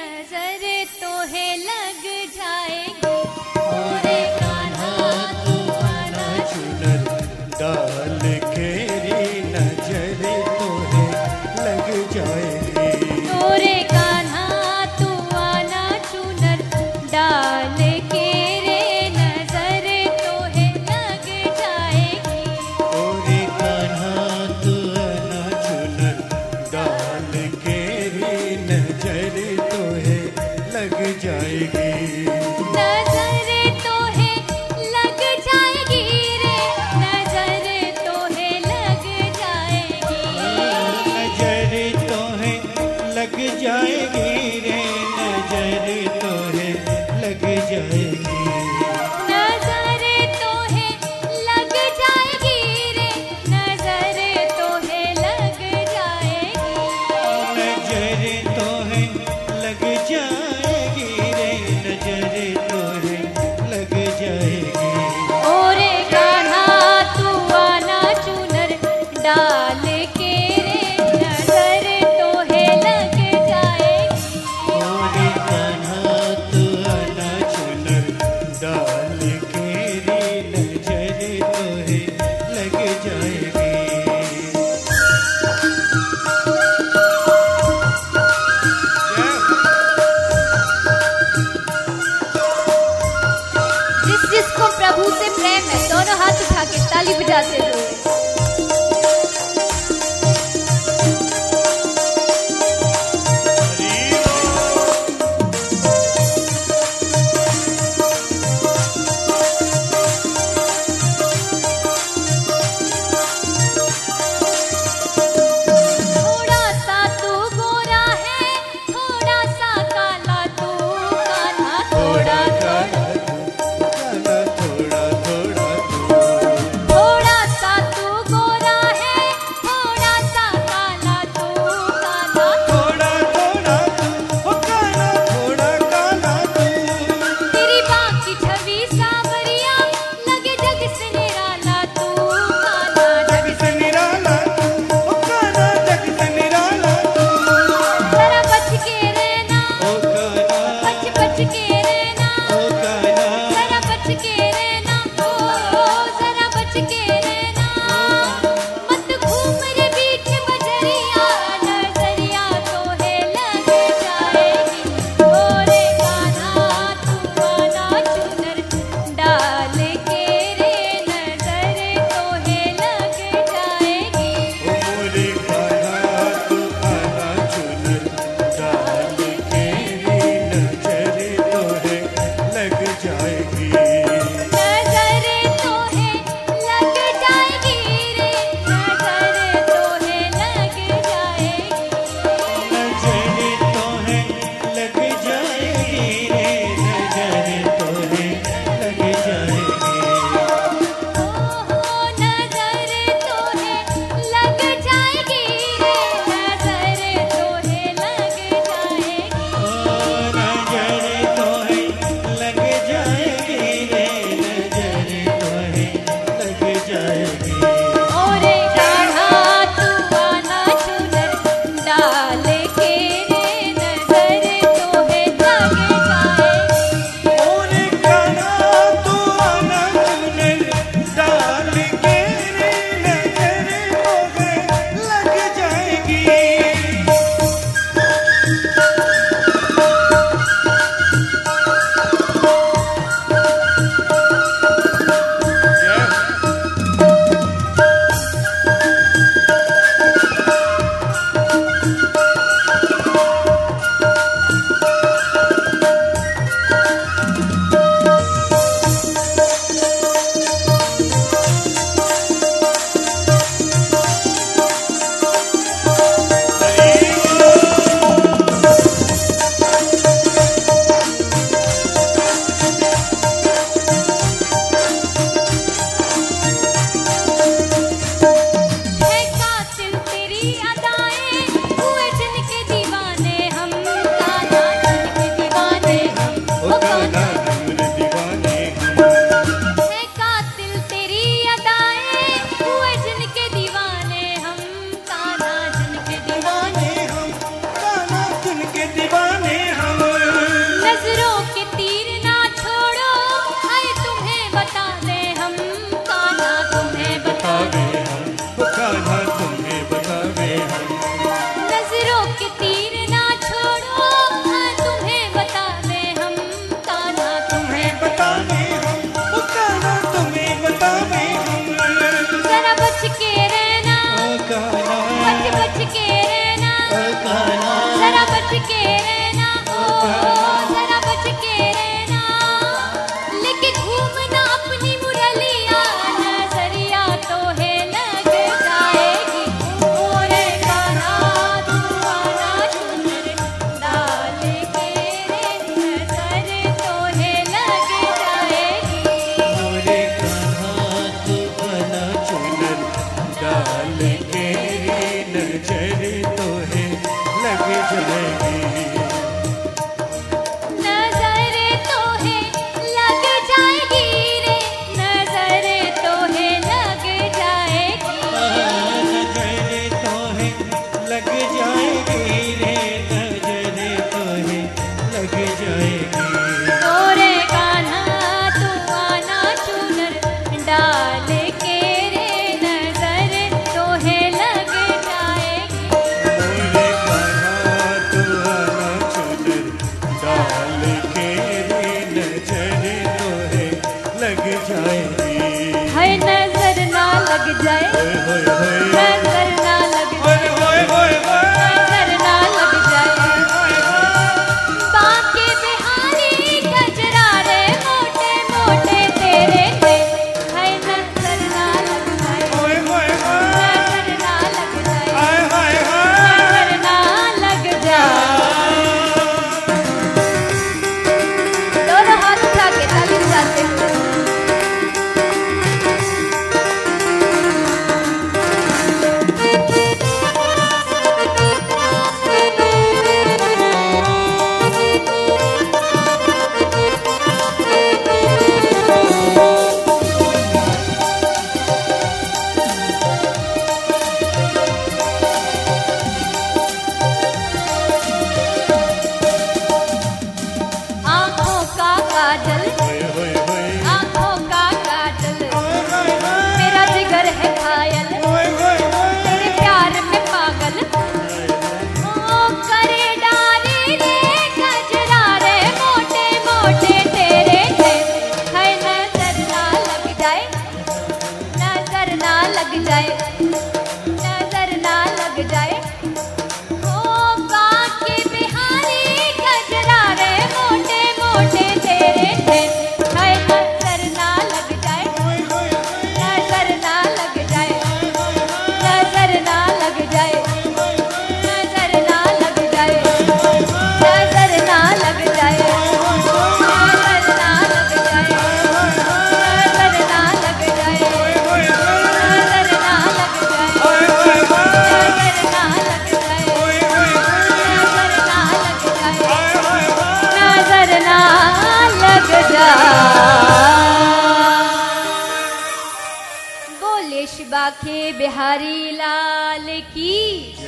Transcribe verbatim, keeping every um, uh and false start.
नजर तोहे लग जाएगी। ओरे कान्हा तू आना चुनर डाल के रे नजर तोहे लग जाएगी। ओरे कान्हा तू आना चुनर डाल के रे नजर तोहे लग जाएगी। ओरे कान्हा तू आना चुनर डाल के रे नजर तोहे लग जाएगी। नजर तोहे लग जाएगी रे नजर तोहे लग जाएगी। नजर तोहे लग जाएगी रे नजर तोहे लग जाएगी। नजर तोहे लग जाएगी रे नजर तोहे लग जाएगी। नजर तोहे लग जाएगी रे नजर तोहे लग जाएगी। ओरे कान्हा तू आना चुनर डाल के रे नजर तोहे लग जाएगी। ओरे कान्हा तू आना चुनर डाल के रे नजर तोहे लग जाएगी। जिस जिसको प्रभु से प्रेम है दोनों हाथ उठा के ताली बजाते हुए। थोड़ा सा तू गोरा है थोड़ा सा काला तू कान्हा थोड़ा थोड़ा काला थोड़ा थोड़ा तू थोड़ा सा जाए, होए होए होए नजर ना लग जाए, होए होए होए नजर ना लग जाए। बांके बिहारी गजरा रे मोटे मोटे तेरे थे, है नजर ना लग जाए, होए होए होए नजर ना लग जाए, हाय हाय हाय नजर ना लग जाए। दोनों हाथ उठा के ताली बजाते हैं। आँखों का काजल, होए होए होए आँखों का काजल, हाय हाय हाय मेरा जिगर है घायल, होए होए होए तेरे प्यार में पागल। ओ करे डारी रे गजरा रे मोटे मोटे तेरे थे, है नजर ना लग जाए, नजर ना लग जाए, नजर ना लग जाए। ओ बांके बिहारी गजरा रे मोटे मोटे तेरे थे, है नजर ना लग जाए, होए होए होए नजर ना लग जाए, नजर ना लग जाए, नजर ना लग जाए, नजर ना लग जाए, नजर ना लग जाए, नजर ना लग जाए, होए होए होए नजर ना लग जाए, हाय हाय हाय नजर ना लग जाए, होए होए होए नजर ना लग जाए, हाय हाय हाय नजर ना लग जाए। बोले शिवा के बिहारी लाल की